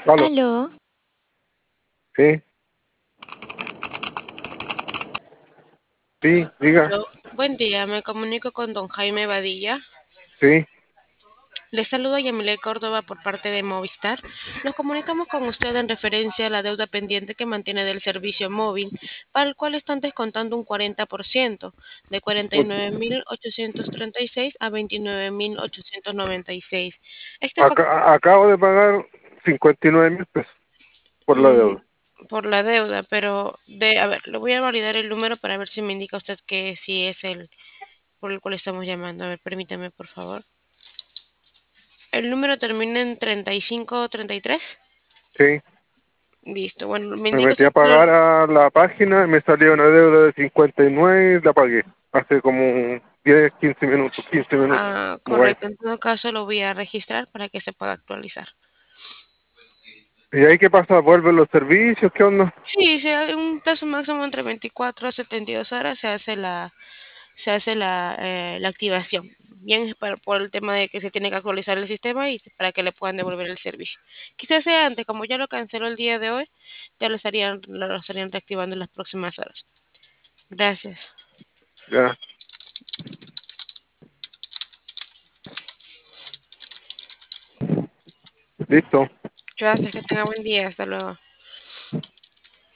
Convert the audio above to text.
Aló, Aló, sí, sí, diga, aló. Buen día, me comunico con don Jaime Badilla. sí, Le saludo a Yamile Córdoba por parte de Movistar. Nos comunicamos con usted en referencia a la deuda pendiente que mantiene del servicio móvil, para el cual están descontando un 40%, de pues, 49.836 a 29.896. Este co- acabo de pagar 59.000 pesos por la mm, deuda. por la deuda, pero a ver, le voy a validar el número para ver si me indica usted que sí es el por el cual estamos llamando. A ver, permítame, por favor. El número termina en 3533. Sí, Listo. Bueno, me me indica metí usted a que pagar a la página y me salió una deuda de 59 y la pagué hace como 10, 15 minutos, 15 minutos. Como ahí. correcto. En todo caso, lo voy a registrar para que se pueda actualizar. ¿Y ahí qué pasa? ¿Vuelven los servicios? ¿Qué onda? Sí, se hace un plazo máximo entre 24 a 72 horas se hace la activación. Bien, es por el tema de que se tiene que actualizar el sistema y para que le puedan devolver el servicio. Quizás sea antes, como ya lo canceló el día de hoy, ya lo estarían reactivando en las próximas horas. Gracias. Ya, listo. Gracias, que tenga buen día. Hasta luego.